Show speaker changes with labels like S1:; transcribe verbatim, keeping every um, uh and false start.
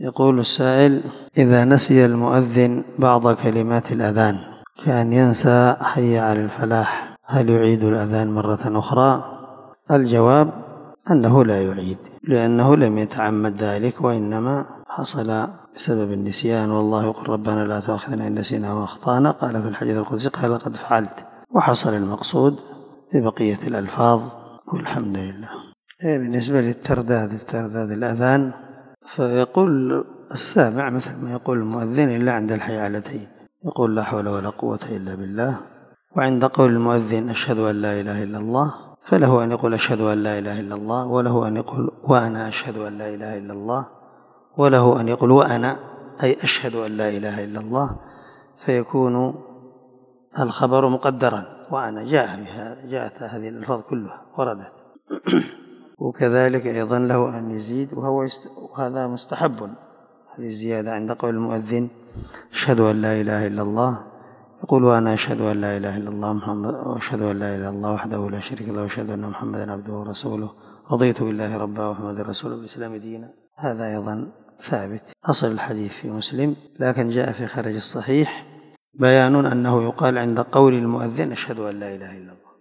S1: يقول السائل: إذا نسي المؤذن بعض كلمات الأذان كأن ينسى حي على الفلاح، هل يعيد الأذان مرة أخرى؟ الجواب أنه لا يعيد، لأنه لم يتعمد ذلك، وإنما حصل بسبب النسيان. والله يقول: ربنا لا تؤاخذنا إن نسينا وأخطأنا. قال في الحديث القدسي: قال قد فعلت. وحصل المقصود ببقية الألفاظ، والحمد لله. بالنسبة للترداد الترداد الأذان، فيقول السامع مثل ما يقول المؤذن إلا عند الحيعلتين، يقول: لا حول ولا قوة إلا بالله. وعند قول المؤذن: أشهد أن لا إله إلا الله، فله أن يقول: أشهد أن لا إله إلا الله، وله أن يقول: وأنا أشهد أن لا إله إلا الله، وله أن يقول: وأنا أي أشهد أن لا إله إلا الله، فيكون الخبر مقدرا. وأنا جاء بها جاءت هذه الألفاظ كلها وردت. وكذلك أيضا له أن يزيد، وهو يست... وهذا مستحب، هذه الزيادة عند قول المؤذن: أشهد أن لا إله إلا الله، يقول: وأنا أشهد أن لا إله إلا الله محمد وأشهد أن لا إله إلا الله وحده لا شريك له وأشهد أن محمدا عبده ورسوله، رضيت بالله ربا ومحمد رسوله والإسلام دينا. هذا أيضا ثابت، أصل الحديث في مسلم، لكن جاء في خارج الصحيح بيان أنه يقال عند قول المؤذن: أشهد أن لا إله إلا الله.